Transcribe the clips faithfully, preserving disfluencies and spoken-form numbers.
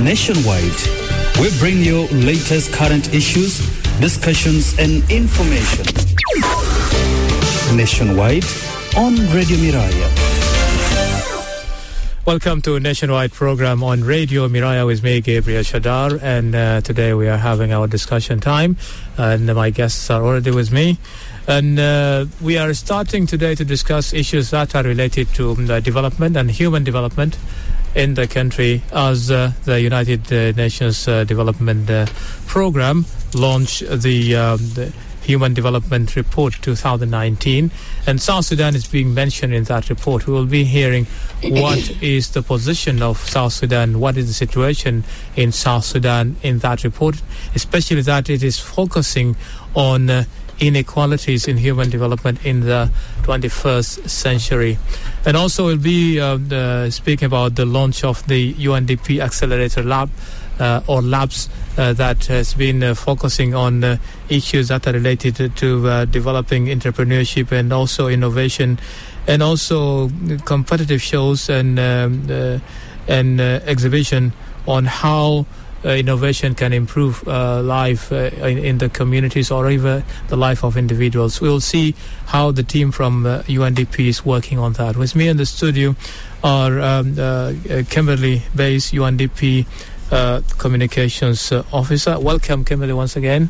Nationwide, we bring you latest current issues, discussions and information. Nationwide on Radio Miraya. Welcome to Nationwide program on Radio Miraya with me, Gabriel Shadar, and uh, today we are having our discussion time, and my guests are already with me. And uh, we are starting today to discuss issues that are related to uh, development and human development in the country as uh, the United uh, Nations uh, Development uh, Program launched the, uh, the Human Development Report twenty nineteen, and South Sudan is being mentioned in that report. We will be hearing what is the position of South Sudan, what is the situation in South Sudan in that report, especially that it is focusing on uh, inequalities in human development in the twenty-first century. And also we'll be uh, uh, speaking about the launch of the U N D P Accelerator Lab uh, or labs uh, that has been uh, focusing on uh, issues that are related to uh, developing entrepreneurship and also innovation, and also competitive shows and um, uh, and uh, exhibition on how Uh, innovation can improve uh, life uh, in, in the communities or even the life of individuals. We'll see how the team from uh, U N D P is working on that. With me in the studio are um, uh, Kimberly Bays, U N D P uh, Communications uh, Officer. Welcome, Kimberly, once again.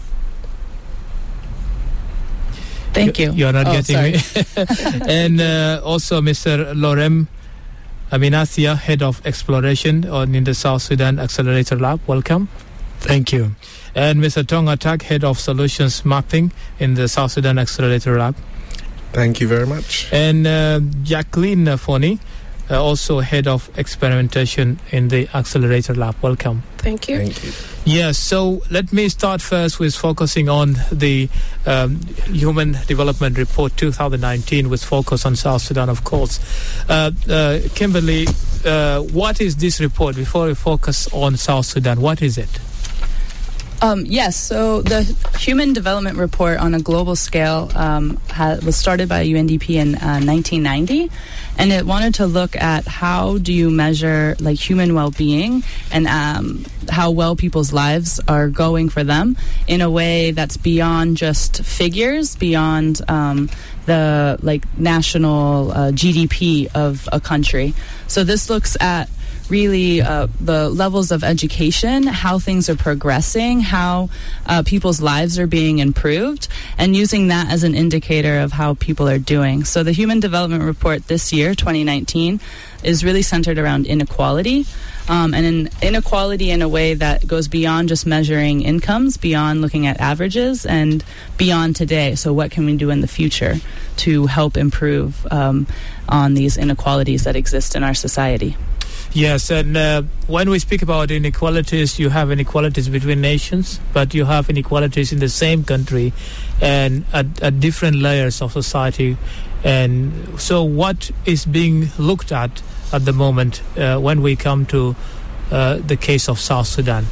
Thank you. You're not oh, getting sorry. me. And uh, also Mister Lorem Aminasia, Head of Exploration on in the South Sudan Accelerator Lab. Welcome. Thank you. And Mister Tonga Tak, Head of Solutions Mapping in the South Sudan Accelerator Lab. Thank you very much. And uh, Jacqueline Foni, uh, also Head of Experimentation in the Accelerator Lab. Welcome. Thank you. Thank you. Yes, so let me start first with focusing on the um, Human Development Report twenty nineteen with focus on South Sudan, of course. Uh, uh, Kimberly, uh, what is this report? Before we focus on South Sudan, what is it? Um, yes, so the Human Development Report on a global scale um, ha- was started by U N D P in uh, nineteen ninety, and it wanted to look at how do you measure like human well-being and um, how well people's lives are going for them in a way that's beyond just figures, beyond um, the like national uh, G D P of a country. So this looks at really uh, the levels of education, how things are progressing, how uh, people's lives are being improved, and using that as an indicator of how people are doing. So the Human Development Report this year, twenty nineteen, is really centered around inequality, um, and in inequality in a way that goes beyond just measuring incomes, beyond looking at averages, and beyond today. So what can we do in the future to help improve um, on these inequalities that exist in our society? Yes, and uh, when we speak about inequalities, you have inequalities between nations, but you have inequalities in the same country and at, at different layers of society. And so what is being looked at at the moment uh, when we come to uh, the case of South Sudan?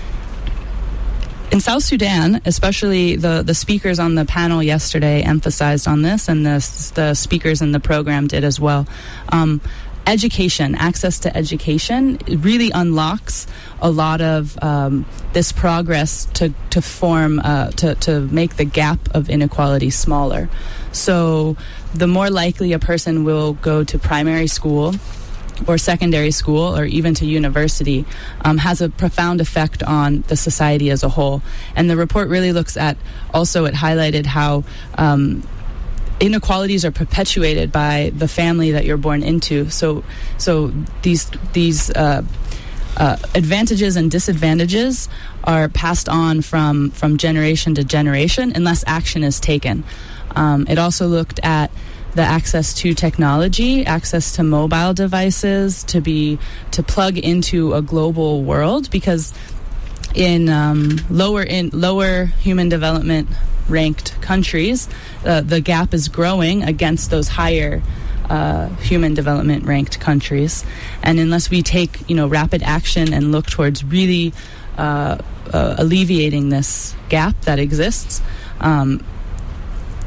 In South Sudan, especially the, the speakers on the panel yesterday emphasized on this, and the, the speakers in the program did as well. Um, Education, access to education, it really unlocks a lot of um, this progress to to form uh, to to make the gap of inequality smaller. So, the more likely a person will go to primary school or secondary school or even to university um, has a profound effect on the society as a whole. And the report really looks at also it highlighted how. Um, Inequalities are perpetuated by the family that you're born into. So, so these these uh, uh, advantages and disadvantages are passed on from from generation to generation unless action is taken. Um, it also looked at the access to technology, access to mobile devices, to be to plug into a global world, because in um, lower in lower human development ranked countries, uh, the gap is growing against those higher uh, human development ranked countries. And unless we take, you know, rapid action and look towards really uh, uh, alleviating this gap that exists, um,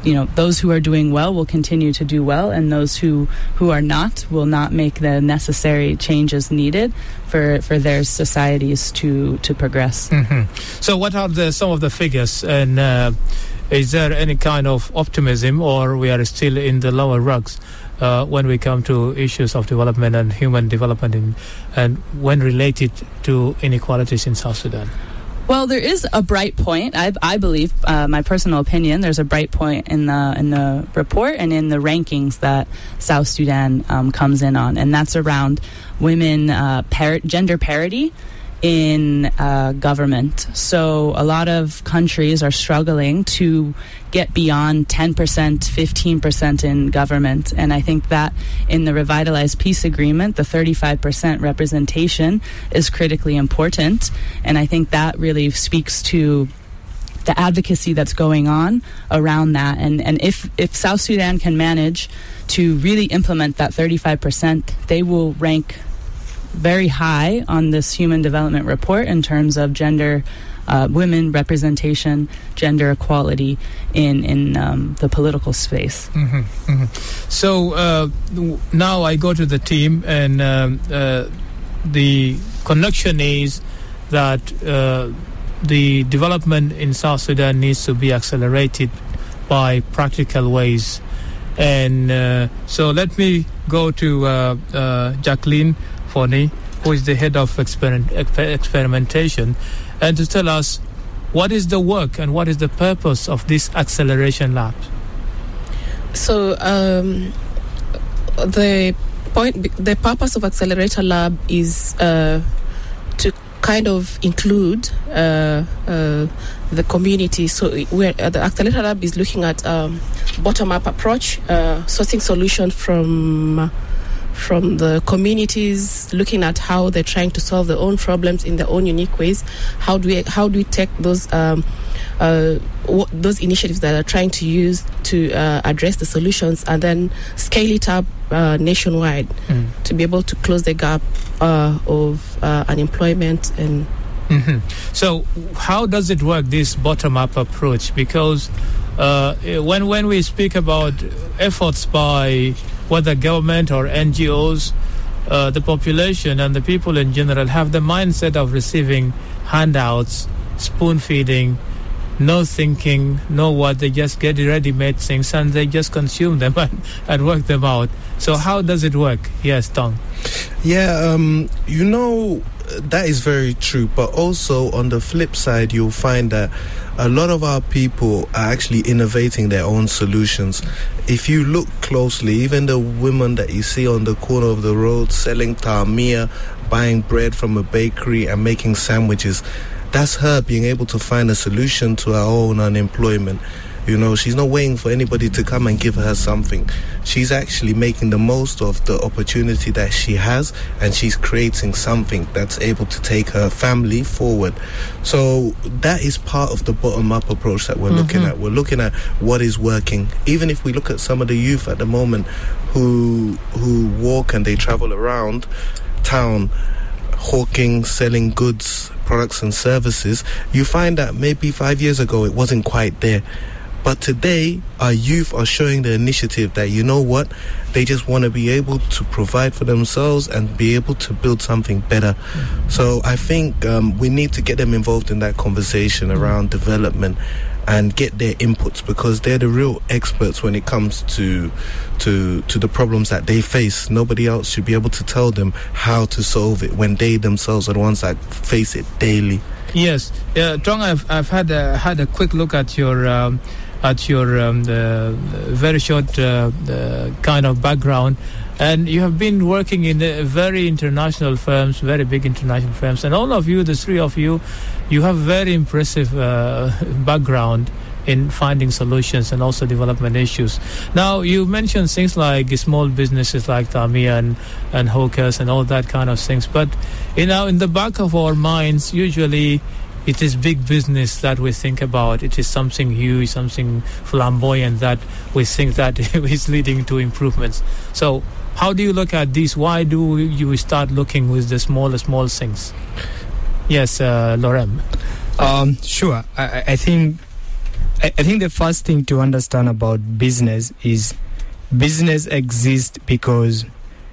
you know, those who are doing well will continue to do well, and those who, who are not will not make the necessary changes needed for, for their societies to, to progress. Mm-hmm. So what are the, some of the figures, and uh, is there any kind of optimism, or we are still in the lower rungs uh, when we come to issues of development and human development in, and when related to inequalities in South Sudan? Well, there is a bright point. I, I believe, uh, my personal opinion, there's a bright point in the in the report and in the rankings that South Sudan um, comes in on, and that's around women uh, par- gender parity in uh, government. So a lot of countries are struggling to get beyond ten percent, fifteen percent in government. And I think that in the Revitalized Peace Agreement, the thirty-five percent representation is critically important. And I think that really speaks to the advocacy that's going on around that. And, and if, if South Sudan can manage to really implement that thirty-five percent, they will rank very high on this Human Development Report in terms of gender, uh, women representation, gender equality in in um, the political space. Mm-hmm, mm-hmm. So uh, now I go to the team, and um, uh, the connection is that uh, the development in South Sudan needs to be accelerated by practical ways. And uh, so let me go to uh, uh, Jacqueline Foni, who is the head of experiment, experimentation, and to tell us what is the work and what is the purpose of this acceleration lab. So um, the point, the purpose of Accelerator Lab is uh, to kind of include uh, uh, the community. So we're, uh, the Accelerator Lab is looking at um, bottom-up approach, uh, sourcing solutions from uh, from the communities, looking at how they're trying to solve their own problems in their own unique ways. How do we how do we take those um, uh, w- those initiatives that are trying to use to uh, address the solutions, and then scale it up uh, nationwide mm. to be able to close the gap uh, of uh, unemployment and. Mm-hmm. So, how does it work, this bottom-up approach? Because uh, when when we speak about efforts by whether government or N G Os, uh, the population and the people in general have the mindset of receiving handouts, spoon-feeding, no thinking, no what, they just get ready-made things and they just consume them and, and work them out. So how does it work? Yes, Tom. Yeah, um, you know, that is very true. But also on the flip side, you'll find that a lot of our people are actually innovating their own solutions. If you look closely, even the women that you see on the corner of the road selling tamia, buying bread from a bakery and making sandwiches, that's her being able to find a solution to her own unemployment. You know, she's not waiting for anybody to come and give her something. She's actually making the most of the opportunity that she has, and she's creating something that's able to take her family forward. So that is part of the bottom-up approach that we're mm-hmm. looking at. We're looking at what is working. Even if we look at some of the youth at the moment who who walk and they travel around town, hawking, selling goods, products and services, you find that maybe five years ago it wasn't quite there. But today, our youth are showing the initiative that, you know what, they just want to be able to provide for themselves and be able to build something better. Mm-hmm. So I think um, we need to get them involved in that conversation around development and get their inputs, because they're the real experts when it comes to to to the problems that they face. Nobody else should be able to tell them how to solve it when they themselves are the ones that face it daily. Yes, uh, Tong, I've I've had a, had a quick look at your um, at your um, the, the very short uh, the kind of background, and you have been working in uh, very international firms, very big international firms, and all of you, the three of you, you have very impressive uh, background in finding solutions and also development issues. Now, you mentioned things like small businesses like Tamia and, and hawkers and all that kind of things, but you know, in the back of our minds, usually it is big business that we think about. It is something huge, something flamboyant that we think that is leading to improvements. So how do you look at this? Why do you start looking with the small, small things? Yes, uh, Lorem. Um, sure. I, I think I, I think the first thing to understand about business is business exists because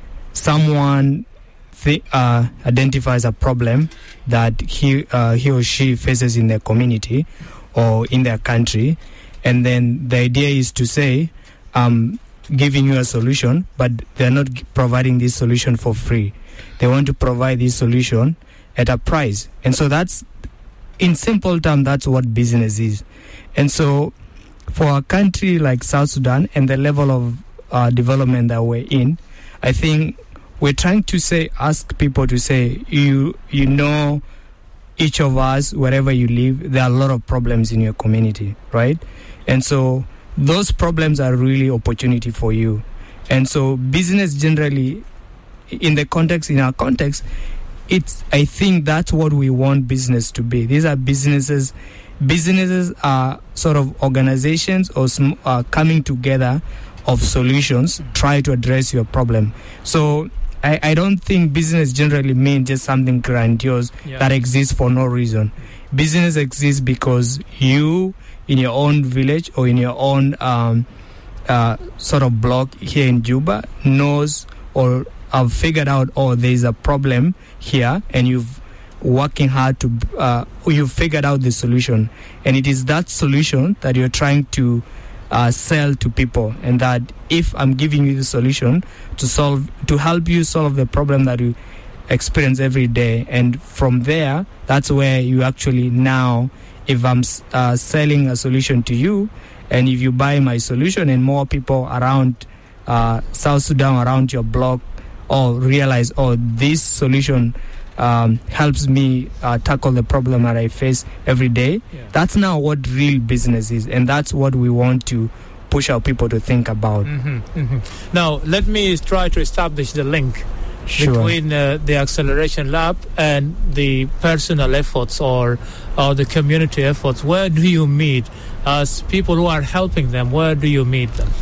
someone th- uh, identifies a problem that he uh, he or she faces in their community or in their country, and then the idea is to say, um, giving you a solution, but they're not g- providing this solution for free. They want to provide this solution at a price, and so that's, in simple terms, that's what business is. And so, for a country like South Sudan and the level of uh, development that we're in, I think we're trying to say, ask people to say, you you know, each of us, wherever you live, there are a lot of problems in your community, right? And so those problems are really opportunity for you. And so business generally, in the context, in our context, it's, I think that's what we want business to be. These are businesses. Businesses are sort of organizations or sm- uh, coming together of solutions, try to address your problem. So I, I don't think business generally means just something grandiose yeah. that exists for no reason. Business exists because you, in your own village or in your own um, uh, sort of block here in Juba, knows or have figured out, oh, there's a problem here, and you've working hard to, uh, you've figured out the solution. And it is that solution that you're trying to Uh, sell to people, and that if I'm giving you the solution to solve, to help you solve the problem that you experience every day, and from there, that's where you actually now, if I'm uh, selling a solution to you, and if you buy my solution, and more people around uh, South Sudan, around your block, all realize, oh, this solution Um, helps me uh, tackle the problem that I face every day. Yeah. That's now what real business is, and that's what we want to push our people to think about. Mm-hmm, mm-hmm. Now, let me try to establish the link sure. between uh, the Acceleration Lab and the personal efforts or, or the community efforts. Where do you meet as people who are helping them? Where do you meet them?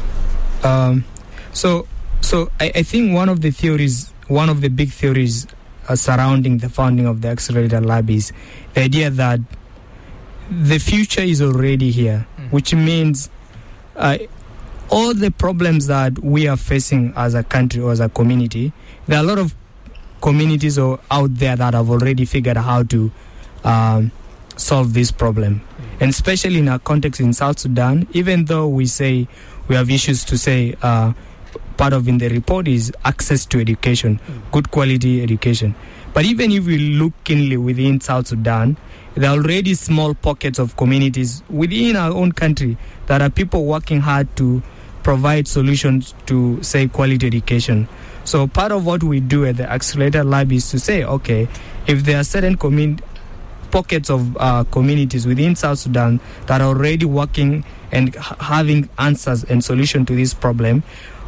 Um, so, so I, I think one of the theories, one of the big theories Uh, surrounding the founding of the Accelerator Lab is the idea that the future is already here, mm. which means uh, all the problems that we are facing as a country or as a community, there are a lot of communities out there that have already figured out how to um, solve this problem. Mm. And especially in our context in South Sudan, even though we say we have issues to say, uh, part of in the report is access to education, mm. good quality education. But even if we look keenly within South Sudan, there are already small pockets of communities within our own country that are people working hard to provide solutions to, say, quality education. So part of what we do at the Accelerator Lab is to say, okay, if there are certain commun- pockets of uh, communities within South Sudan that are already working and ha- having answers and solutions to this problem,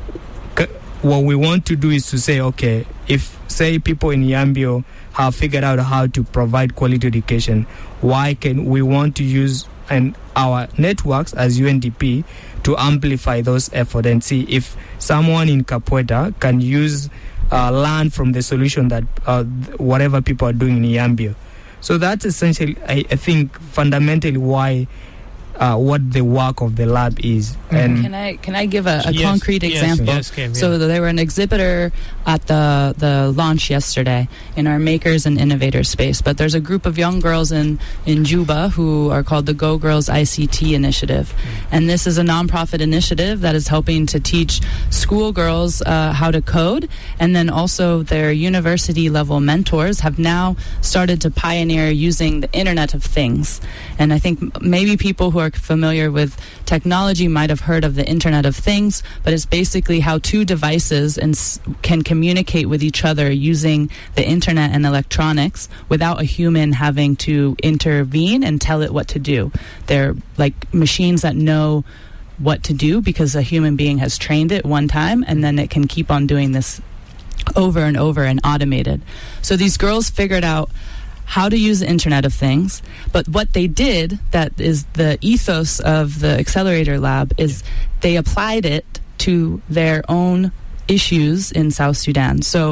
what we want to do is to say, okay, if, say, people in Yambio have figured out how to provide quality education, why can we want to use and our networks as U N D P to amplify those efforts and see if someone in Capoeira can use, uh, learn from the solution that uh, whatever people are doing in Yambio. So that's essentially, I, I think, fundamentally why Uh, what the work of the lab is. And can I can I give a, a yes, concrete yes, example? Yes, Kim, yeah. So they were an exhibitor at the the launch yesterday in our Makers and Innovators space. But there's a group of young girls in in Juba who are called the Go Girls I C T Initiative, mm. and this is a nonprofit initiative that is helping to teach schoolgirls uh, how to code, and then also their university level mentors have now started to pioneer using the Internet of Things. And I think maybe people who are familiar with technology might have heard of the Internet of Things, but it's basically how two devices and s- can communicate with each other using the internet and electronics without a human having to intervene and tell it what to do. They're like machines that know what to do because a human being has trained it one time, and then it can keep on doing this over and over and automated. So these girls figured out how to use the Internet of Things, but what they did, that is the ethos of the Accelerator Lab, is they applied it to their own issues in South Sudan. So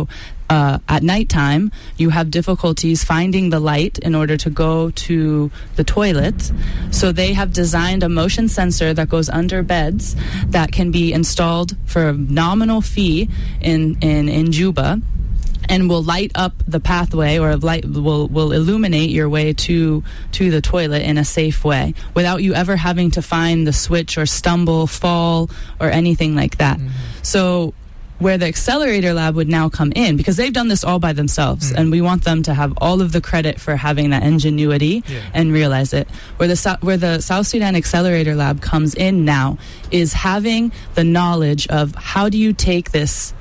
uh, at nighttime, you have difficulties finding the light in order to go to the toilet. So they have designed a motion sensor that goes under beds that can be installed for a nominal fee in, in, in Juba, and will light up the pathway, or light will will illuminate your way to to the toilet in a safe way, without you ever having to find the switch or stumble, fall, or anything like that. Mm-hmm. So where the Accelerator Lab would now come in, because they've done this all by themselves, mm-hmm. and we want them to have all of the credit for having that ingenuity yeah. and realize it. Where the where the South Sudan Accelerator Lab comes in now is having the knowledge of how do you take this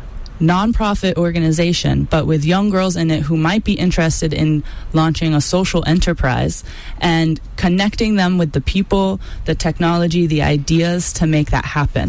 non-profit organization, but with young girls in it who might be interested in launching a social enterprise, and connecting them with the people, the technology, the ideas to make that happen.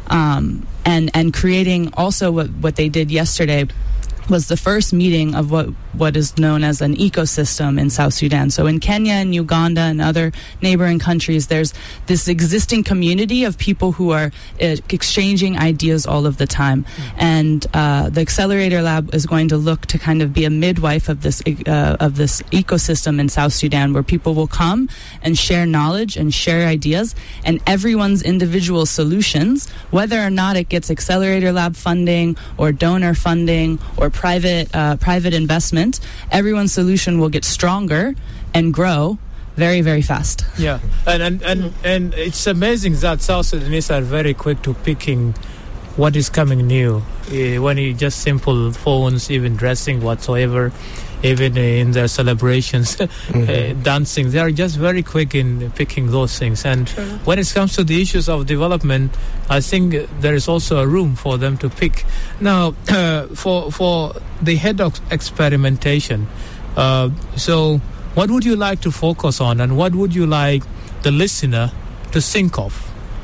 Um, and and creating also what, what they did yesterday was the first meeting of what, what is known as an ecosystem in South Sudan. So in Kenya and Uganda and other neighboring countries, there's this existing community of people who are uh, exchanging ideas all of the time. Mm. And uh, the Accelerator Lab is going to look to kind of be a midwife of this uh, of this ecosystem in South Sudan, where people will come and share knowledge and share ideas, and everyone's individual solutions, whether or not it gets Accelerator Lab funding or donor funding or private uh, private investment, everyone's solution will get stronger and grow very, very fast. Yeah, and and, and, mm-hmm. and it's amazing that South Sudanese are very quick to picking what is coming new. Uh, when you just simple phones, even dressing whatsoever, even in their celebrations, mm-hmm. uh, dancing, they are just very quick in picking those things. And True. When it comes to the issues of development, I think there is also a room for them to pick. Now, uh, for for the head of experimentation, uh, so what would you like to focus on, and what would you like the listener to think of?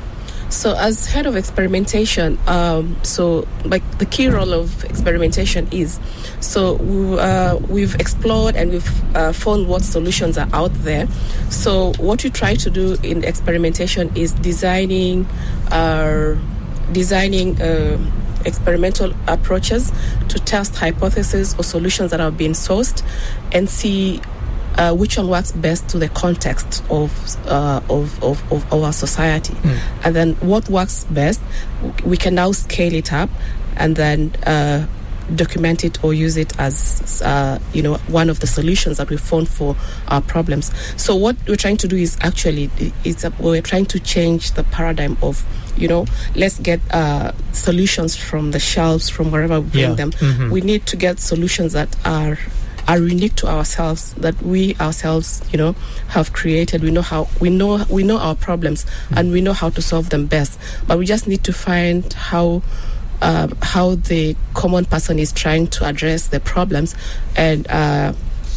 So as head of experimentation, um, so like the key role of experimentation is, so we, uh, we've explored and we've uh, found what solutions are out there. So what we try to do in experimentation is designing, uh, designing uh, experimental approaches to test hypotheses or solutions that have been sourced, and see Uh, which one works best to the context of uh, of, of, of our society. Mm. And then what works best, we can now scale it up and then uh, document it or use it as uh, you know, one of the solutions that we found for our problems. So what we're trying to do is actually, it's a, we're trying to change the paradigm of, you know, let's get uh, solutions from the shelves, from wherever we bring yeah. them. Mm-hmm. We need to get solutions that are are unique to ourselves, that we ourselves, you know, have created. We know how we know we know our problems, mm. and we know how to solve them best. But we just need to find how uh, how the common person is trying to address the problems, and uh,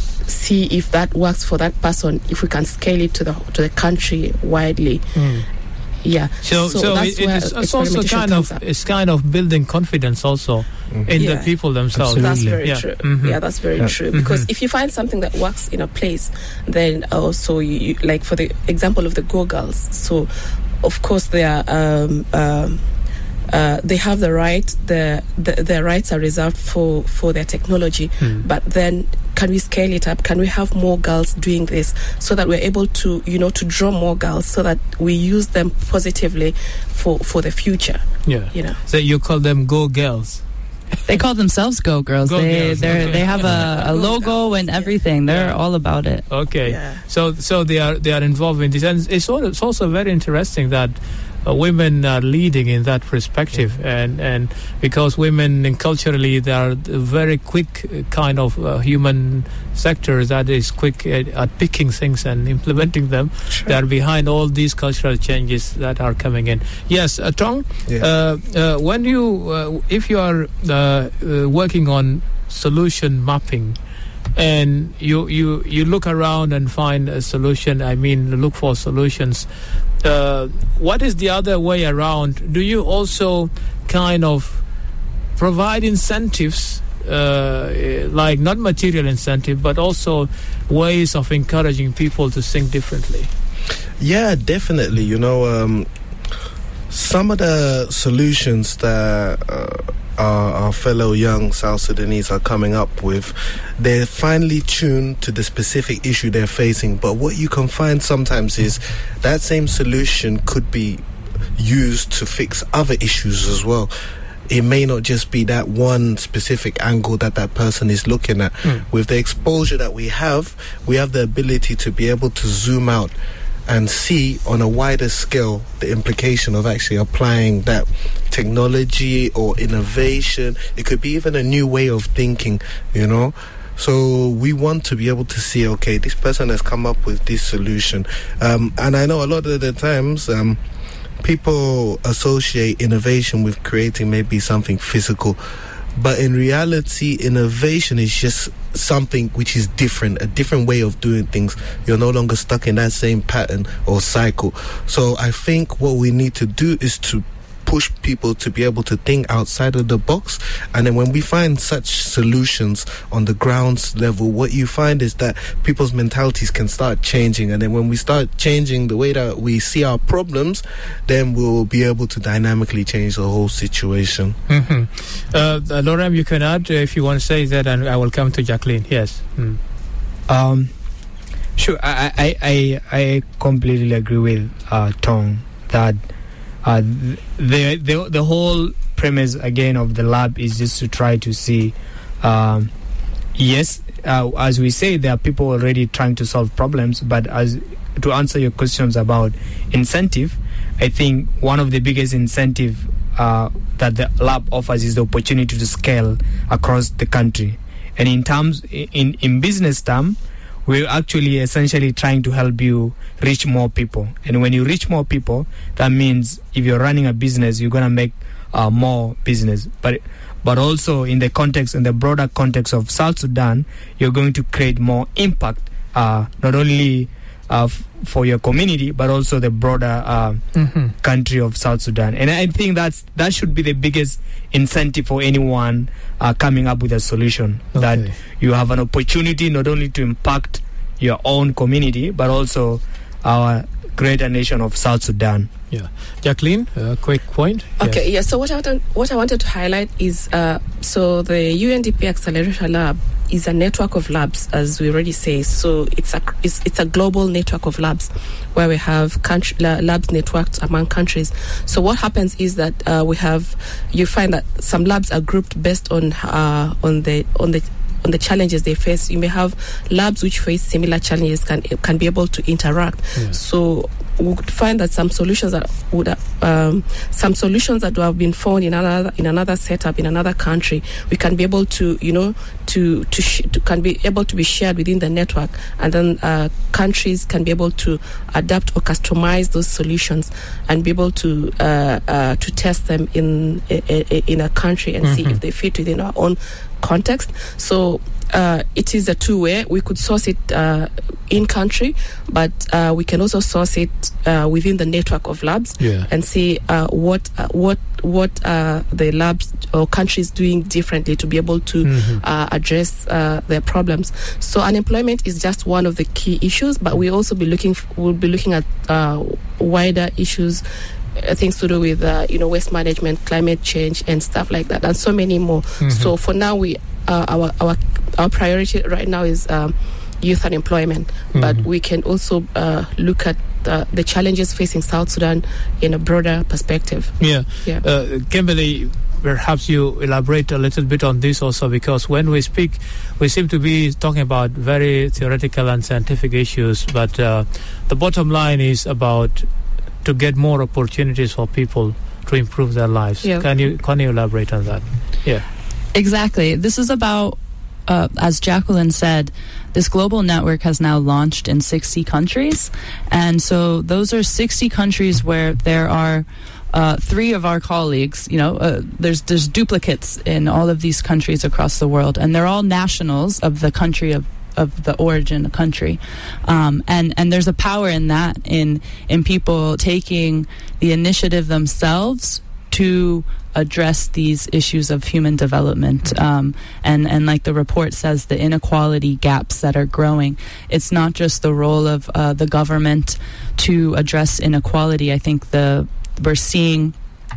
see if that works for that person. If we can scale it to the to the country widely. Mm. Yeah. So, so, so that's it, where it's, it's also kind of up. It's kind of building confidence also mm-hmm. in yeah. the people themselves. Absolutely. That's very yeah. true. Mm-hmm. Yeah, that's very yeah. true. Because mm-hmm. if you find something that works in a place, then also you, you like for the example of the Go Girls. So, of course, they are. Um, um, Uh, they have the right, the, the their rights are reserved for, for their technology, mm. but then can we scale it up? Can we have more girls doing this so that we're able to, you know, to draw more girls so that we use them positively for, for the future? Yeah. You know. So you call them Go Girls? They call themselves Go Girls. Go they girls, they okay. they have a, a logo and everything. They're yeah. all about it. Okay. Yeah. So so they are they are involved in this, and it's also, it's also very interesting that Uh, women are leading in that perspective, and and because women and culturally they are a very quick kind of uh, human sector that is quick at, at picking things and implementing them. Sure. They are behind all these cultural changes that are coming in. Yes, uh, Tong, yeah. uh, uh, when you uh, if you are uh, uh, working on solution mapping, and you, you, you look around and find a solution, I mean, look for solutions. Uh, what is the other way around? Do you also kind of provide incentives, uh, like not material incentive, but also ways of encouraging people to think differently? Yeah, definitely. You know, um, some of the solutions that uh, our, our fellow young South Sudanese are coming up with, they're finely tuned to the specific issue they're facing. But what you can find sometimes is that same solution could be used to fix other issues as well. It may not just be that one specific angle that that person is looking at. Mm. With the exposure that we have, we have the ability to be able to zoom out and see on a wider scale the implication of actually applying that technology or innovation. It could be even a new way of thinking, you know. So we want to be able to see, okay, this person has come up with this solution. Um, and I know a lot of the times um, people associate innovation with creating maybe something physical. But in reality, innovation is just something which is different, a different way of doing things. You're no longer stuck in that same pattern or cycle. So I think what we need to do is to push people to be able to think outside of the box. And then when we find such solutions on the ground level, what you find is that people's mentalities can start changing. And then when we start changing the way that we see our problems, then we'll be able to dynamically change the whole situation. Mm-hmm. Uh, Lorem, you can add uh, if you want to say that, and I will come to Jacqueline. Yes. Mm. Um, sure. I, I, I, I completely agree with uh, Tom that Uh, the, the the whole premise again of the lab is just to try to see, um, yes, uh, as we say, there are people already trying to solve problems. But as to answer your questions about incentive, I think one of the biggest incentive uh, that the lab offers is the opportunity to scale across the country. And in terms in in business term, we're actually essentially trying to help you reach more people. And when you reach more people, that means if you're running a business, you're going to make uh, more business. But but also in the context, in the broader context of South Sudan, you're going to create more impact, uh, not only uh, f- for your community, but also the broader uh, mm-hmm. country of South Sudan. And I think that's that should be the biggest incentive for anyone uh, coming up with a solution, okay. That you have an opportunity not only to impact your own community, but also our greater nation of South Sudan. Yeah, Jacqueline, a uh, quick point. Okay, yes. yeah. So what I wanted, what I wanted to highlight is, uh, so the U N D P Accelerator Lab is a network of labs, as we already say. So it's a it's, it's a global network of labs where we have country, labs networked among countries. So what happens is that uh, we have, you find that some labs are grouped based on uh, on the on the on the challenges they face. You may have labs which face similar challenges can can be able to interact. Yeah. So we could find that some solutions that would um, some solutions that would have been found in another in another setup in another country, we can be able to you know to to, sh- to can be able to be shared within the network, and then uh, countries can be able to adapt or customize those solutions and be able to uh, uh, to test them in in a country and mm-hmm. see if they fit within our own context. So uh, it is a two-way. We could source it uh, in country, but uh, we can also source it uh, within the network of labs yeah. and see uh, what uh, what what uh, the labs or countries doing differently to be able to mm-hmm. uh, address uh, their problems. So unemployment is just one of the key issues, but we also be looking f- we'll be looking at uh, wider issues. Uh, things to do with uh, you know waste management, climate change, and stuff like that, and so many more. Mm-hmm. So for now, we uh, our our our priority right now is um, youth unemployment, mm-hmm. but we can also uh, look at uh, the challenges facing South Sudan in a broader perspective. Yeah, yeah. Uh, Kimberly, perhaps you elaborate a little bit on this also, because when we speak, we seem to be talking about very theoretical and scientific issues, but uh, the bottom line is about to get more opportunities for people to improve their lives. Yeah. Can you can you elaborate on that? Yeah. Exactly. This is about, uh, as Jacqueline said, this global network has now launched in sixty countries. And so those are sixty countries where there are uh, three of our colleagues, you know, uh, there's there's duplicates in all of these countries across the world. And they're all nationals of the country of of the origin country, um, and and there's a power in that in in people taking the initiative themselves to address these issues of human development, um, and and like the report says, the inequality gaps that are growing. It's not just the role of uh, the government to address inequality. I think the we're seeing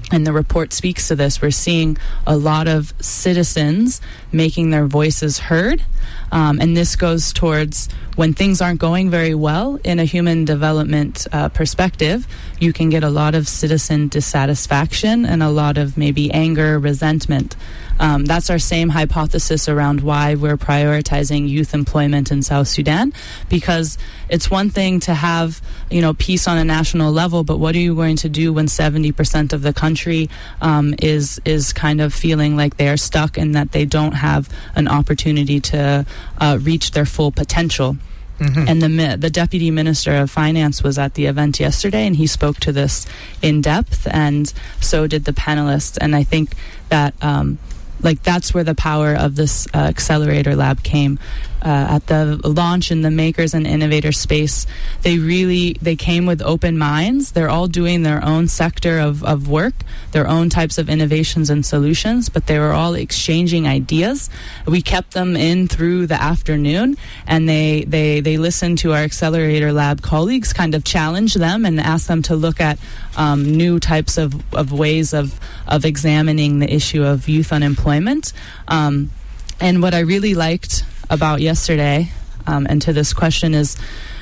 and the report speaks to this, we're seeing a lot of citizens making their voices heard. Um, and this goes towards when things aren't going very well in a human development uh, perspective, you can get a lot of citizen dissatisfaction and a lot of maybe anger, resentment. Um, that's our same hypothesis around why we're prioritizing youth employment in South Sudan, because it's one thing to have, you know, peace on a national level, but what are you going to do when seventy percent of the country um, is is kind of feeling like they are stuck and that they don't have an opportunity to uh, reach their full potential? Mm-hmm. And the the Deputy Minister of Finance was at the event yesterday, and he spoke to this in depth, and so did the panelists. And I think that um, like that's where the power of this uh, accelerator lab came. Uh, at the launch in the makers and innovator space, they really they came with open minds. They're all doing their own sector of, of work, their own types of innovations and solutions, but they were all exchanging ideas. We kept them in through the afternoon, and they they they listened to our accelerator lab colleagues, kind of challenge them and ask them to look at um, new types of, of ways of of examining the issue of youth unemployment. Um, and what I really liked about yesterday, um, and to this question, is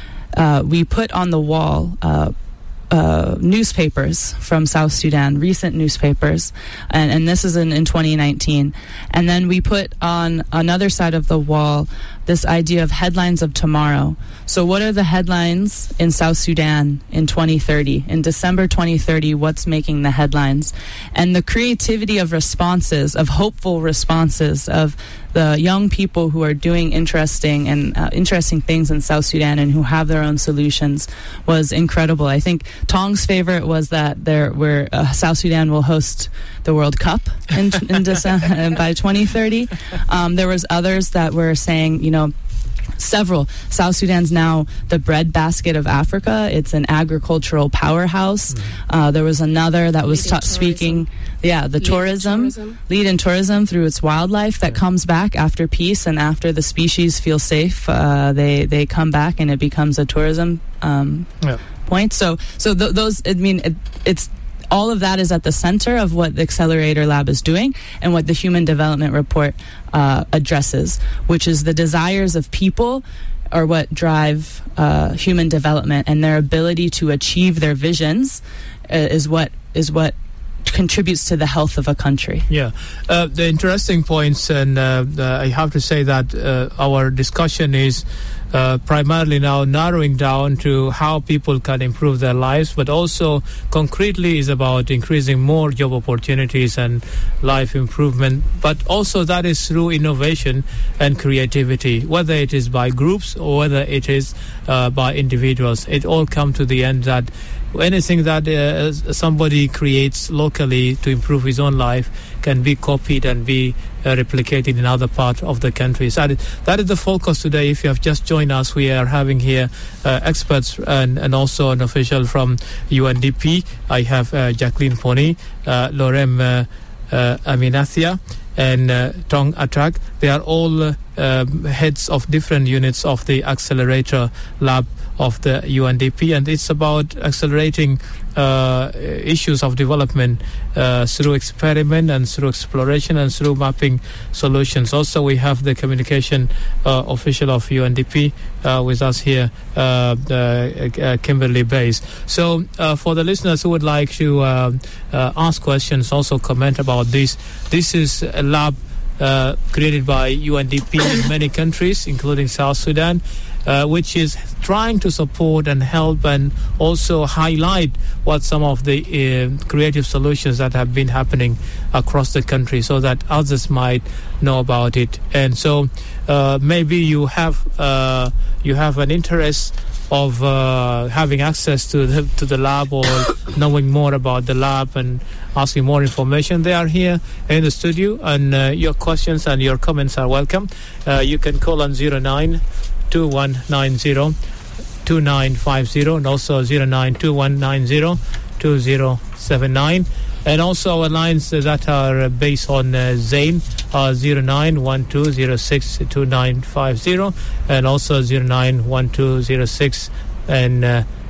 uh, we put on the wall uh, uh, newspapers from South Sudan, recent newspapers, and, and this is in, in twenty nineteen. And then we put on another side of the wall this idea of headlines of tomorrow. So what are the headlines in South Sudan in twenty thirty? In December twenty thirty, what's making the headlines? And the creativity of responses, of hopeful responses, of the young people who are doing interesting and uh, interesting things in South Sudan and who have their own solutions was incredible. I think Tong's favorite was that there where uh, South Sudan will host the World Cup in, in December by twenty thirty. Um, there was others that were saying, you know, several. South Sudan's now the breadbasket of Africa. It's an agricultural powerhouse. Mm-hmm. Uh, there was another that was ta- speaking, yeah, the lead tourism, tourism, lead in tourism through its wildlife that yeah. comes back after peace and after the species feel safe. Uh, they they come back and it becomes a tourism um, yeah. point. So so th- those. I mean, it, it's. All of that is at the center of what the Accelerator Lab is doing and what the Human Development Report uh, addresses, which is the desires of people are what drive uh, human development, and their ability to achieve their visions uh, is what is what contributes to the health of a country. Yeah, uh, the interesting points, and uh, uh, I have to say that uh, our discussion is Uh, primarily now narrowing down to how people can improve their lives, but also concretely is about increasing more job opportunities and life improvement. But also that is through innovation and creativity, whether it is by groups or whether it is uh, by individuals. It all comes to the end that anything that uh, somebody creates locally to improve his own life can be copied and be uh, replicated in other parts of the country. So that is, that is the focus today. If you have just joined us, we are having here uh, experts and, and also an official from U N D P. I have uh, Jacqueline Pony, uh, Lorem uh, uh, Aminathia, and uh, Tong Atrak. They are all uh, um, heads of different units of the Accelerator Lab of the U N D P, and it's about accelerating uh, issues of development uh, through experiment and through exploration and through mapping solutions. Also, we have the communication uh, official of U N D P uh, with us here, uh, uh, Kimberly Bays. So uh, for the listeners who would like to uh, uh, ask questions, also comment about this, this is a lab uh, created by U N D P in many countries, including South Sudan, Uh, which is trying to support and help and also highlight what some of the uh, creative solutions that have been happening across the country so that others might know about it. And so uh, maybe you have uh, you have an interest of uh, having access to the, to the lab or knowing more about the lab and asking more information. They are here in the studio, and uh, your questions and your comments are welcome. Uh, you can call on zero nine two one nine zero two nine five zero and also zero nine two one nine zero two zero seven nine, and also our lines that are based on uh, Zain are zero nine one two zero six two nine five zero and also zero nine one two zero six and uh,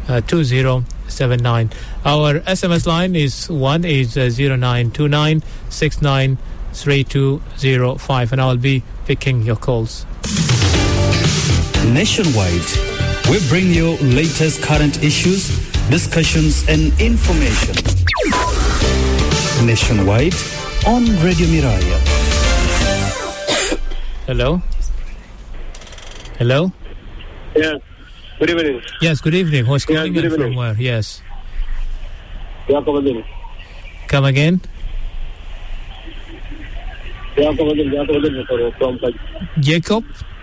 uh, two zero seven nine. Our S M S line is one is uh, zero nine two nine six nine three two zero five, and I'll be picking your calls. Nationwide, we bring you latest current issues, discussions and information. Nationwide on Radio Miraya. Hello? Hello? Yeah. Good evening. Yes, good evening. Who's Yeah, calling good in from evening. where? Yes. Jacob again. Come again? Jacob again. Jacob again from Kaj. Jacob?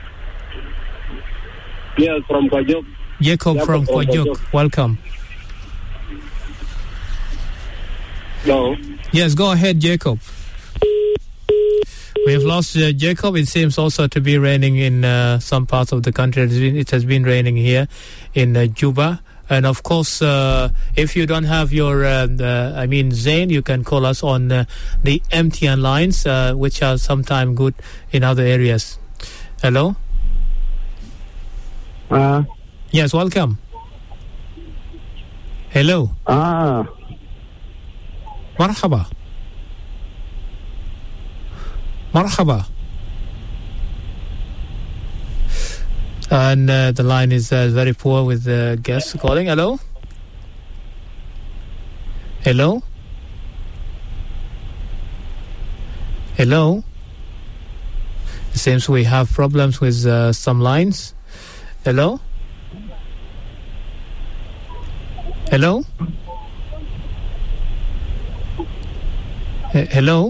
Yes, from Kajok. Jacob Jacob from from Kwajuk. Kwajuk. Welcome. No. Yes, go ahead, Jacob. We have lost uh, Jacob. It seems also to be raining in uh, some parts of the country. It has been, it has been raining here in uh, Juba. And of course, uh, if you don't have your, uh, the, I mean, Zain, you can call us on uh, the M T N lines, uh, which are sometimes good in other areas. Hello? Uh, Yes, welcome. Hello? ah. Marhaba. Marhaba. And uh, the line is uh, very poor with the guests calling. Hello? Hello? Hello? It seems we have problems with uh, some lines. Hello? Hello? H- hello?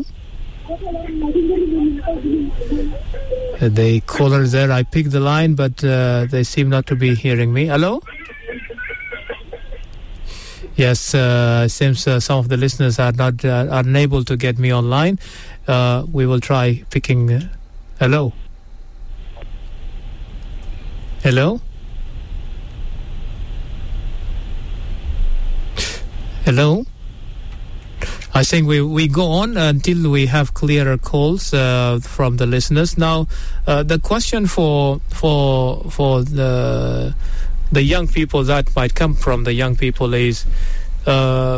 Uh, the caller there, I picked the line, but uh, they seem not to be hearing me. Hello? Yes, uh, seems uh, some of the listeners are not uh, are unable to get me online. Uh, we will try picking. Uh, hello? Hello? Hello? I think we, we go on until we have clearer calls uh, from the listeners. Now, uh, the question for for for the the young people that might come from the young people is, uh,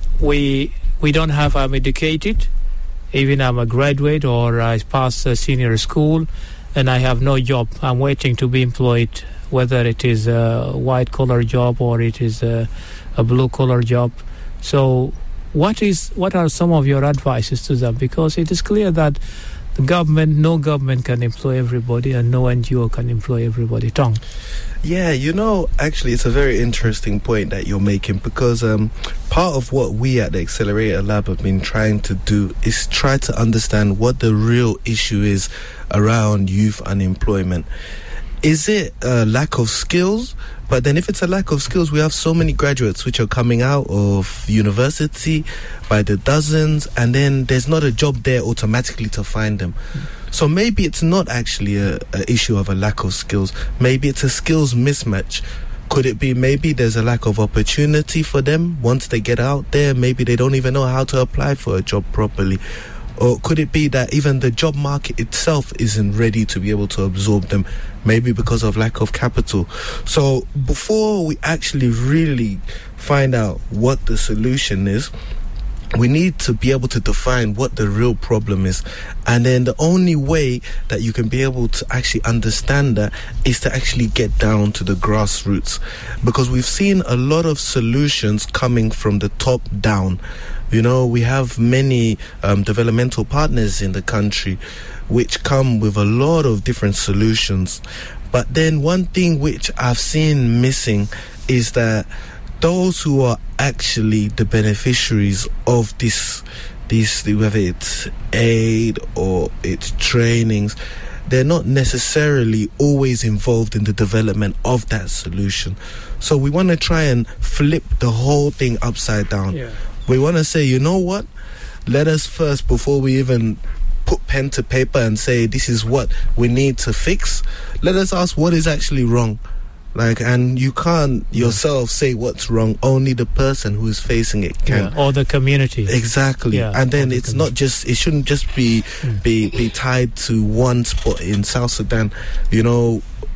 we we don't have. I'm educated, even I'm a graduate or I passed a senior school, and I have no job. I'm waiting to be employed, whether it is a white collar job or it is a, a blue collar job. So. What is? What are some of your advices to them? Because it is clear that the government, no government can employ everybody, and no N G O can employ everybody. Tong. Yeah, you know, actually, it's a very interesting point that you're making, because um, part of what we at the Accelerator Lab have been trying to do is try to understand what the real issue is around youth unemployment. Is it a lack of skills? But then if it's a lack of skills, we have so many graduates which are coming out of university by the dozens, and then there's not a job there automatically to find them. Mm. So maybe it's not actually a, a issue of a lack of skills. Maybe it's a skills mismatch. Could it be maybe there's a lack of opportunity for them once they get out there? Maybe they don't even know how to apply for a job properly. Or could it be that even the job market itself isn't ready to be able to absorb them, maybe because of lack of capital? So before we actually really find out what the solution is, we need to be able to define what the real problem is. And then the only way that you can be able to actually understand that is to actually get down to the grassroots. Because we've seen a lot of solutions coming from the top down. You know, we have many um, developmental partners in the country which come with a lot of different solutions. But then one thing which I've seen missing is that those who are actually the beneficiaries of this, this whether it's aid or it's trainings, they're not necessarily always involved in the development of that solution. So we want to try and flip the whole thing upside down. Yeah. We want to say, you know what? Let us first, before we even put pen to paper and say this is what we need to fix, let us ask what is actually wrong. Like, and you can't yourself say what's wrong. Only the person who is facing it can. Yeah, or the community. Exactly. Yeah, and then the it's community. not just, it shouldn't just be, Mm. be be tied to one spot in South Sudan. You know,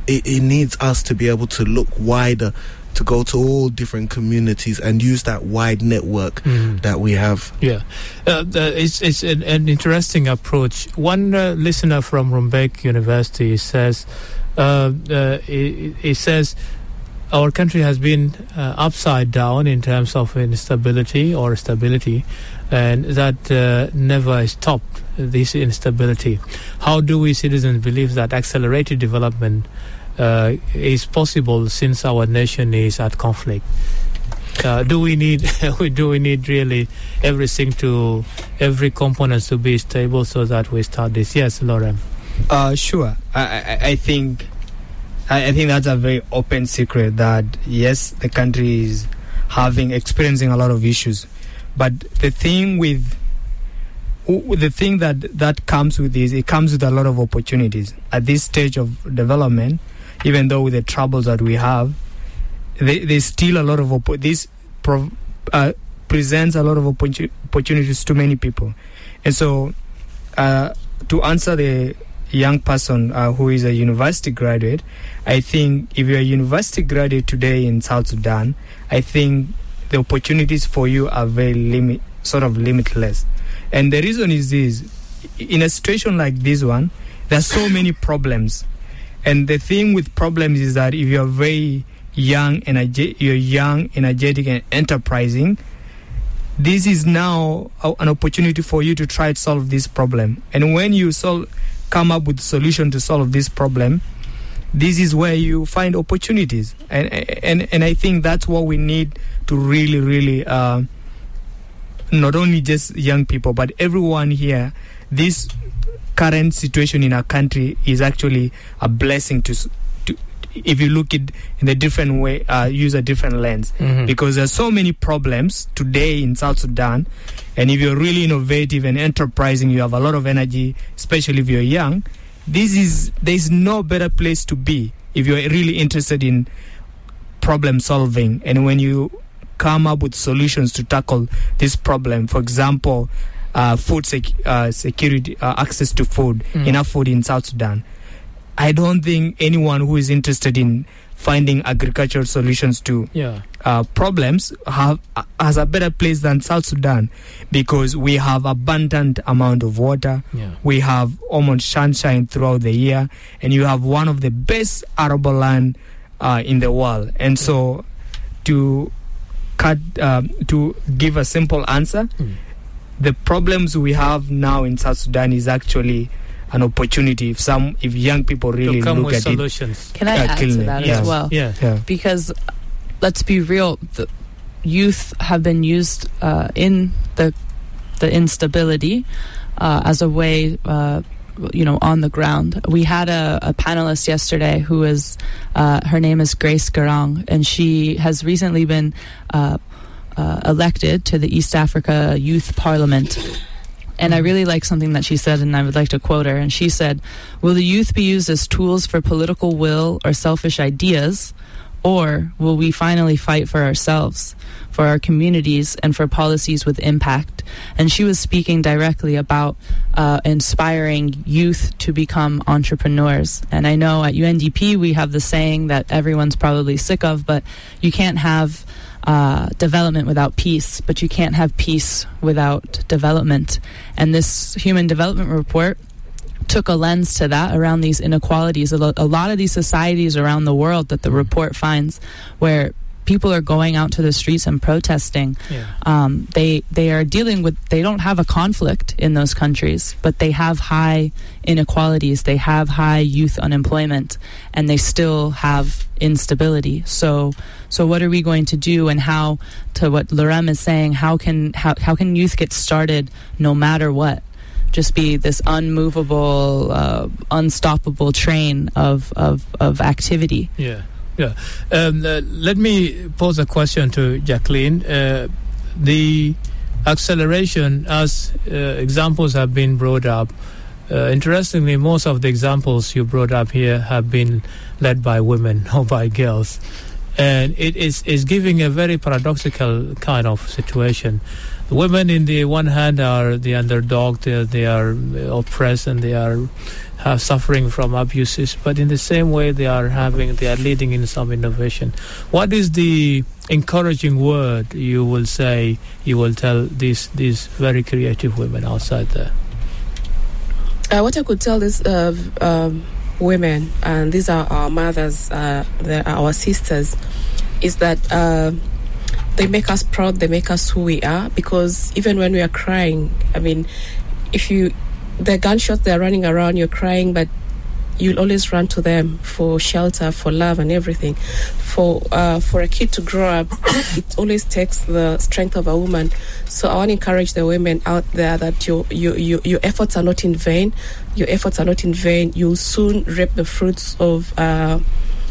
it, it needs us to be able to look wider, to go to all different communities and use that wide network mm. that we have. Yeah, uh, it's it's an, an interesting approach. One uh, listener from Rumbek University says, uh, uh, he, he says, our country has been uh, upside down in terms of instability or stability, and that uh, never stopped this instability. How do we citizens believe that accelerated development uh, is possible since our nation is at conflict? Uh, do we need do we need really everything to every component to be stable so that we start this? Yes, Lauren. Uh, sure. I, I, I think. I think that's a very open secret that, yes, the country is having, experiencing a lot of issues. But the thing with, the thing that, that comes with this, it comes with a lot of opportunities. At this stage of development, even though with the troubles that we have, they, there's still a lot of, oppo- this prov- uh, presents a lot of opportun- opportunities to many people. And so, uh, to answer the young person uh, who is a university graduate, I think if you're a university graduate today in South Sudan, I think the opportunities for you are very limit, sort of limitless. And the reason is this: in a situation like this one, there are so many problems. And the thing with problems is that if you're very young, energe- you're young, energetic, and enterprising, this is now a, an opportunity for you to try to solve this problem. And when you solve come up with a solution to solve this problem, this is where you find opportunities. And and and I think that's what we need to really, really, uh, not only just young people, but everyone here. This current situation in our country is actually a blessing to, to if you look at it in a different way, uh, use a different lens. Mm-hmm. Because there's so many problems today in South Sudan. And if you're really innovative and enterprising, you have a lot of energy, especially if you're young, this is there's no better place to be if you're really interested in problem solving. And when you come up with solutions to tackle this problem, for example, uh, food sec- uh, security, uh, access to food, mm. enough food in South Sudan, I don't think anyone who is interested in finding agricultural solutions to yeah. uh, problems have uh, has a better place than South Sudan, because we have abundant amount of water, yeah. we have almost sunshine throughout the year, and you have one of the best arable land uh, in the world. And yeah. so to cut uh, to give a simple answer, mm. the problems we have now in South Sudan is actually an opportunity if some if young people really come look with at solutions. it. Can I uh, add to that yeah. as well? Yeah. yeah. Because let's be real, the youth have been used uh, in the the instability uh, as a way, uh, you know, on the ground. We had a, a panelist yesterday who is uh, her name is Grace Garang, and she has recently been uh, uh, elected to the East Africa Youth Parliament. And I really like something that she said, and I would like to quote her. And she said, "Will the youth be used as tools for political will or selfish ideas, or will we finally fight for ourselves, for our communities, and for policies with impact?" And she was speaking directly about uh, inspiring youth to become entrepreneurs. And I know at U N D P we have the saying that everyone's probably sick of, but you can't have Uh, development without peace, but you can't have peace without development. And this Human Development Report took a lens to that around these inequalities. A, lo- a lot of these societies around the world that the report finds where people are going out to the streets and protesting, yeah. um, they they are dealing with, they don't have a conflict in those countries, but they have high inequalities, they have high youth unemployment, and they still have instability. So so what are we going to do, and how, to what Lorem is saying, how can how, how can youth get started no matter what? Just be this unmovable, uh, unstoppable train of, of, of activity. Yeah. Yeah. Um, uh, let me pose a question to Jacqueline. Uh, the acceleration, as uh, examples have been brought up, uh, interestingly, most of the examples you brought up here have been led by women or by girls. And it is, is giving a very paradoxical kind of situation women in the one hand are the underdog, they, they are oppressed and they are have suffering from abuses, but in the same way they are having they are leading in some innovation. What is the encouraging word you will say, you will tell these these very creative women outside there? Uh, what I could tell these uh, um, women, and these are our mothers, uh, they are our sisters, is that uh, they make us proud, they make us who we are, because even when we are crying, I mean, if you, the gunshots, they're running around, you're crying, but you'll always run to them for shelter, for love and everything. For uh, for a kid to grow up, it always takes the strength of a woman. So I want to encourage the women out there that your your your, your efforts are not in vain. Your efforts are not in vain. You'll soon reap the fruits of uh,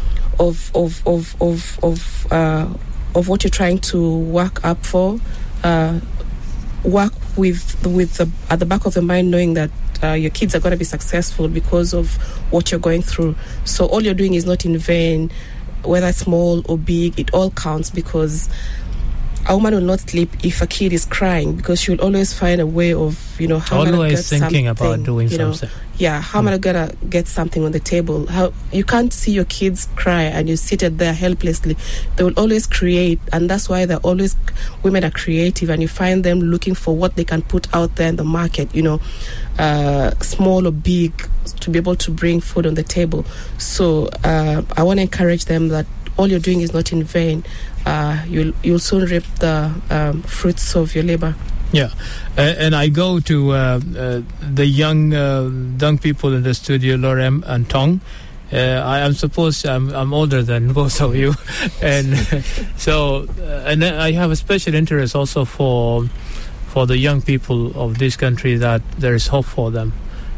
of of of of of, uh, of what you're trying to work up for. Uh, work with with the at the back of your mind, knowing that uh, your kids are going to be successful because of what you're going through. So all you're doing is not in vain, whether small or big. It all counts, because a woman will not sleep if a kid is crying, because she will always find a way of, you know, how am I gonna get thinking about doing you know, something. Yeah, how am I gonna get something on the table? How you can't see your kids cry and you seated there helplessly. They will always create, and that's why they're always women are creative, and you find them looking for what they can put out there in the market, you know, uh, small or big, to be able to bring food on the table. So uh, I want to encourage them that all you're doing is not in vain. Uh, you'll you'll soon reap the um, fruits of your labor. Yeah, uh, and I go to uh, uh, the young uh, young people in the studio, Lorem and Tong. Uh, I am supposed I'm I'm older than both of you, and so uh, and I have a special interest also for for the young people of this country, that there is hope for them,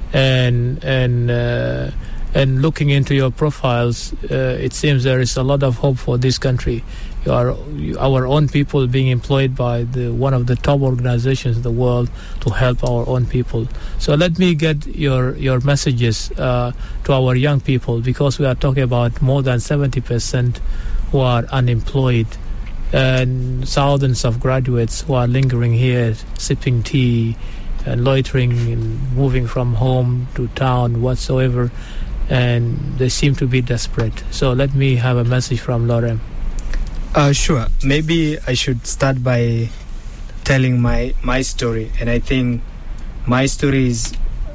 and and. Uh, And looking into your profiles, uh, it seems there is a lot of hope for this country. You are you, our own people being employed by the one of the top organizations in the world to help our own people. So let me get your your messages uh, to our young people, because we are talking about more than seventy percent who are unemployed, and thousands of graduates who are lingering here, sipping tea and loitering and moving from home to town whatsoever. And they seem to be desperate. So let me have a message from Lorem. Uh, sure. Maybe I should start by telling my, my story. And I think my story is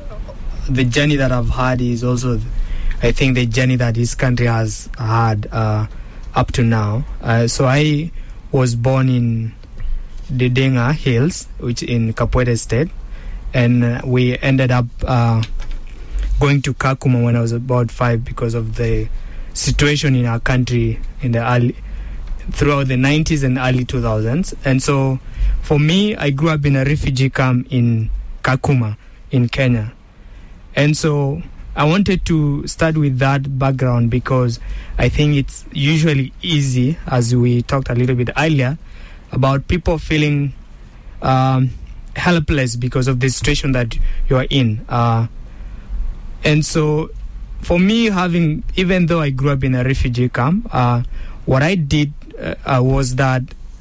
the journey that I've had is also, I think, the journey that this country has had uh, up to now. Uh, so I was born in Didinga Hills, which in Kapwete State. And uh, we ended up... Uh, going to Kakuma when I was about five, because of the situation in our country in the early, throughout the nineties and early two thousands. And so for me, I grew up in a refugee camp in Kakuma in Kenya. And so I wanted to start with that background, because I think it's usually easy, as we talked a little bit earlier, about people feeling um, helpless because of the situation that you are in. Uh, And so, for me, having, even though I grew up in a refugee camp, uh, what I did uh, uh, was that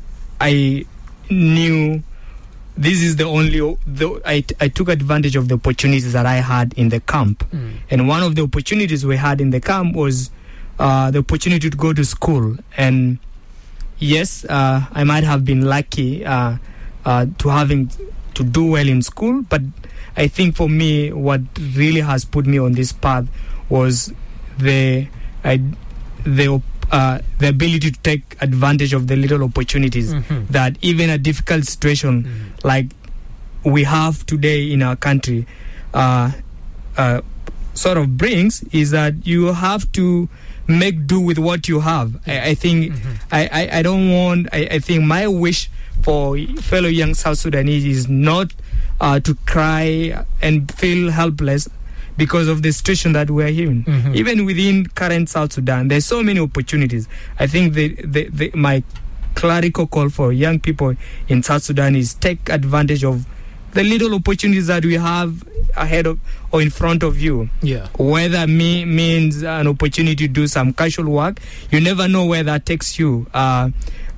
I knew this is the only, the, I, I took advantage of the opportunities that I had in the camp. Mm. And one of the opportunities we had in the camp was uh, the opportunity to go to school. And yes, uh, I might have been lucky uh, uh, to having to do well in school, but I think for me, what really has put me on this path was the I, the uh, the ability to take advantage of the little opportunities mm-hmm. that even a difficult situation mm-hmm. like we have today in our country uh, uh, sort of brings, is that you have to make do with what you have. I, I think mm-hmm. I, I, I don't want, I, I think my wish for fellow young South Sudanese is not Uh, to cry and feel helpless because of the situation that we are in. Mm-hmm. Even within current South Sudan, there's so many opportunities. I think the, the, the, my clerical call for young people in South Sudan is take advantage of the little opportunities that we have ahead of or in front of you. Yeah. Whether me means an opportunity to do some casual work, you never know where that takes you. Uh,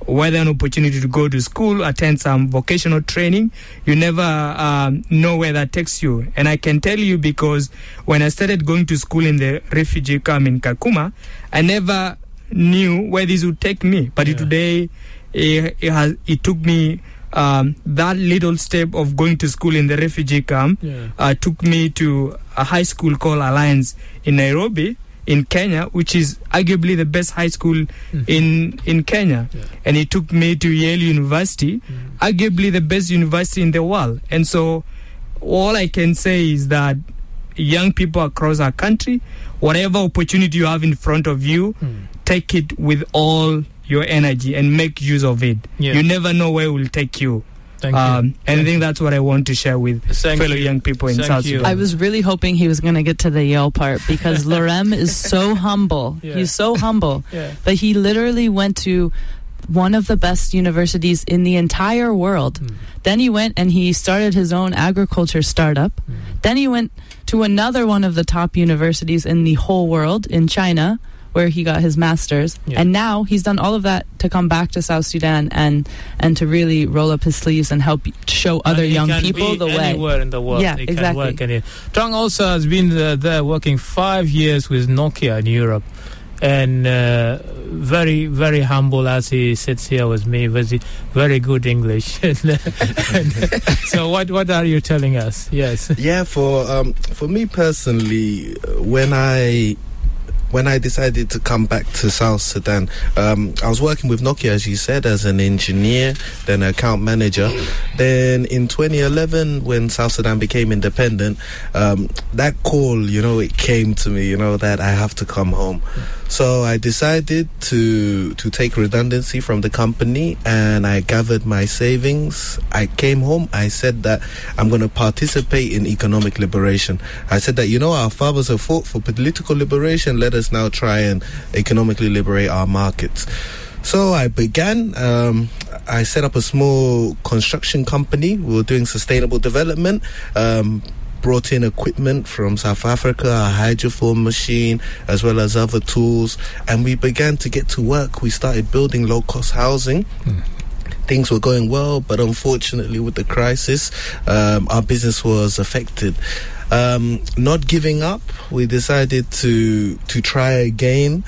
whether an opportunity to go to school, attend some vocational training. You never um, know where that takes you. And I can tell you, because when I started going to school in the refugee camp in Kakuma, I never knew where this would take me. But Yeah. today, it, it, has, it took me um, that little step of going to school in the refugee camp, Yeah. uh, took me to a high school called Alliance in Nairobi, in Kenya, which is arguably the best high school Mhm. in in Kenya. Yeah. And it took me to Yale University, Mhm. arguably the best university in the world. And so all I can say is that young people across our country, whatever opportunity you have in front of you, Mm. take it with all your energy and make use of it. Yeah. You never know where it will take you. Thank um, you. And I Thank think that's what I want to share with Thank fellow you. young people in Thank South you. Sudan. I was really hoping he was going to get to the Yale part, because Lorem is so humble. Yeah. He's so humble. Yeah. But he literally went to one of the best universities in the entire world. Mm. Then he went and he started his own agriculture startup. Mm. Then he went to another one of the top universities in the whole world, in China, where he got his master's. Yeah. And now he's done all of that to come back to South Sudan and and to really roll up his sleeves and help show other And he young can people be the way. anywhere in the world. Yeah, he exactly. Can work any. Trong also has been uh, there working five years with Nokia in Europe, and uh, very, very humble as he sits here with me. Very, very good English. So, what what are you telling us? Yes. Yeah, for um, for me personally, uh, when I when I decided to come back to South Sudan, um, I was working with Nokia, as you said, as an engineer, then account manager. Then in twenty eleven, when South Sudan became independent, um, that call, you know, it came to me, you know, that I have to come home. So I decided to to take redundancy from the company, and I gathered my savings. I came home. I said that I'm going to participate in economic liberation. I said that, you know, our fathers have fought for political liberation. Let us now try and economically liberate our markets. So I began, um, I set up a small construction company. We were doing sustainable development, um, brought in equipment from South Africa, a hydroform machine, as well as other tools, and we began to get to work. We started building low-cost housing. Mm. Things were going well, but unfortunately with the crisis, um, our business was affected. Um, not giving up, we decided to to try again.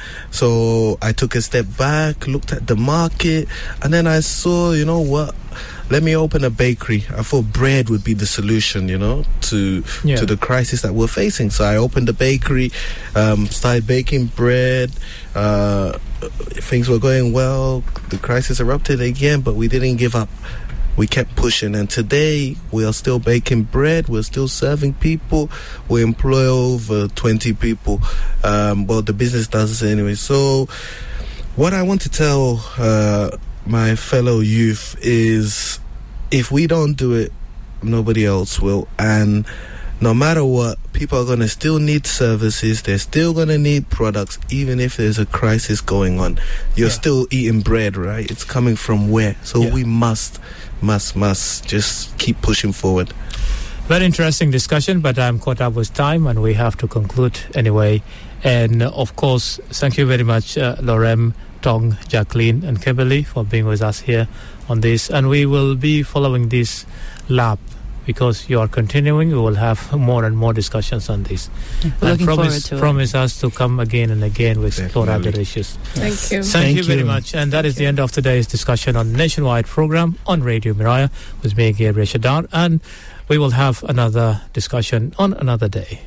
So I took a step back, looked at the market, and then I saw, you know what, let me open a bakery. I thought bread would be the solution, you know, to Yeah. to the crisis that we're facing. So I opened a bakery, um, started baking bread. Uh, things were going well. The crisis erupted again, but we didn't give up. We kept pushing, and today we are still baking bread. We're still serving people. We employ over twenty people. Um, well, the business does it anyway. So what I want to tell uh, my fellow youth is, if we don't do it, nobody else will. And no matter what, people are going to still need services. They're still going to need products, even if there's a crisis going on. You're Yeah. still eating bread, right? It's coming from where? So Yeah. we must, must, must just keep pushing forward. Very interesting discussion, but I'm caught up with time and we have to conclude anyway. And uh, of course, thank you very much, uh, Lorem, Tong, Jacqueline, and Kimberly for being with us here on this. And we will be following this lab because you are continuing. We will have more and more discussions on this. We're and looking promise, forward to it. promise us to come again and again with explore Definitely. other issues. Thank you. Thank, Thank you very you. much. And that is the you. end of today's discussion on Nationwide program on Radio Miraya with me, Gabriel Shadar. And we will have another discussion on another day.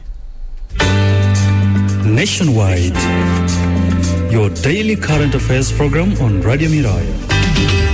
Nationwide, your daily current affairs program on Radio Miraya.